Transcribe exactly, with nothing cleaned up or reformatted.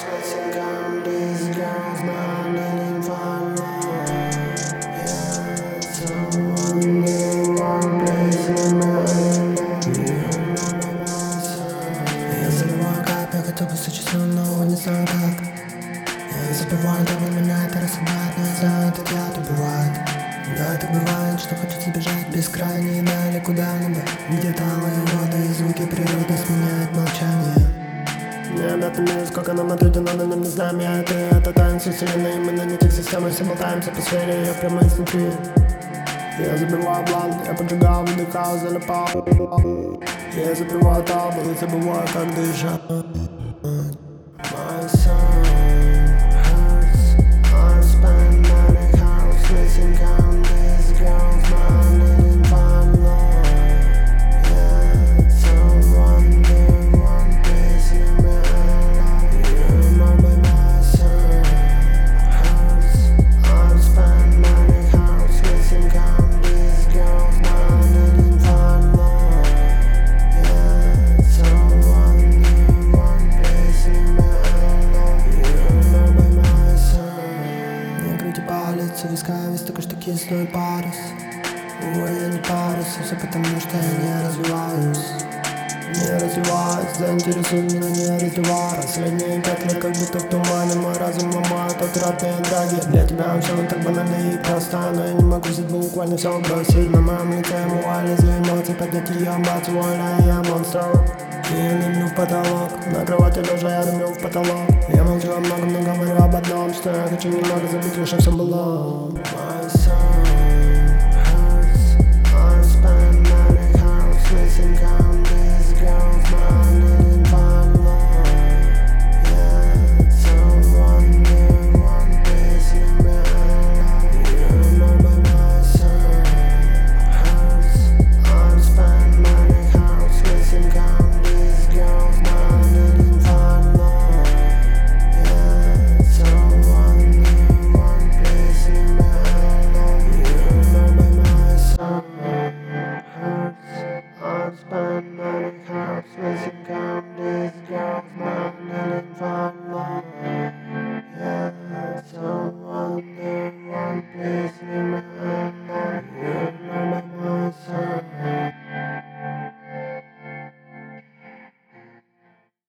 Chasing down these girls, not looking for love. Yeah, someone in one place in my Я заливаю кап, я готов быть сочувствием, но не знаю как. Я забываю, давно меня это расслабляет, но я знаю, это я-то бывает. Да, это бывает, что хочется бежать бескрайние дали куда-либо, где талые воды и звуки природы сменяют молчание. Не об этом мире, сколько нам отведено, но не знаем я это, это танцы вселенной. Мы на нитях системы все болтаемся по сфере, я прямо изнутри. Я забиваю бланк, я поджигал, выдыхал, залипал. Я забиваю табу и забываю, как дышать. My son hurts, I spend money house, missing count these girls, not looking for love. Yeah, someone in one place in my life. You remember my son hurts, I spend money house, missing count these girls, not looking for love. Yeah, someone in one place in my life. You remember my son. Не крути палец, у виска весь такой, что кислый парус. Ой, я не парюсь, все потому, что я не развиваюсь. Не развиваюсь, заинтересуй меня, не раздевай. Последние пять лет как будто в тумане, мой разум ломает отратные драги. Для тебя все так банально и просто, но я не могу взять буквально все бросить. На моем лице муали за эмоции, поднять ее бац, вольно, я монстр. Я люблю в потолок, на кровати лежа я дымлю в потолок. Я молчу о многом, но говорю об одном, что я хочу немного забыть, лишь все было.